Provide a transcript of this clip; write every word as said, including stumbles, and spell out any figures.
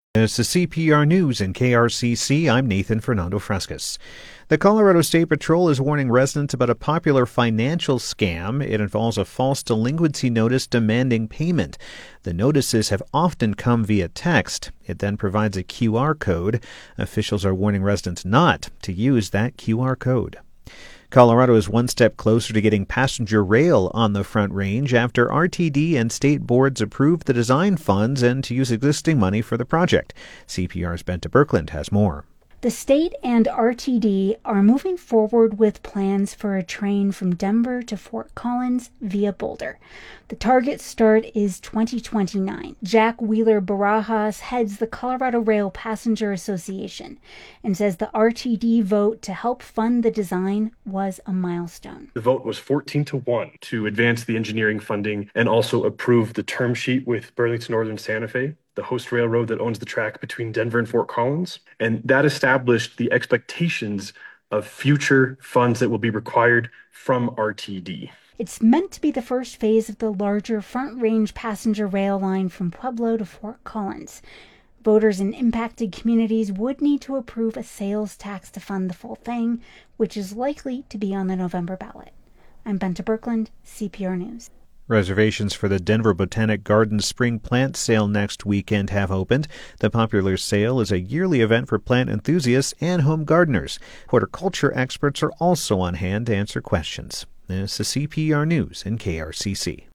It's the C P R News in K R C C. I'm Nathan Fernando Frescas. The Colorado State Patrol is warning residents about a popular financial scam. It involves a false delinquency notice demanding payment. The notices have often come via text. It then provides a Q R code. Officials are warning residents not to use that Q R code. Colorado is one step closer to getting passenger rail on the Front Range after R T D and state boards approved the design funds and to use existing money for the project. C P R's Benta Birkeland has more. The state and R T D are moving forward with plans for a train from Denver to Fort Collins via Boulder. The target start is twenty twenty-nine. Jack Wheeler Barajas heads the Colorado Rail Passenger Association and says the R T D vote to help fund the design was a milestone. The vote was fourteen to one to advance the engineering funding and also approve the term sheet with Burlington Northern Santa Fe, the host railroad that owns the track between Denver and Fort Collins. And that established the expectations of future funds that will be required from R T D. It's meant to be the first phase of the larger Front Range passenger rail line from Pueblo to Fort Collins. Voters in impacted communities would need to approve a sales tax to fund the full thing, which is likely to be on the November ballot. I'm Benta Birkeland, C P R News. Reservations for the Denver Botanic Gardens spring plant sale next weekend have opened. The popular sale is a yearly event for plant enthusiasts and home gardeners. Horticulture experts are also on hand to answer questions. This is C P R News in K R C C.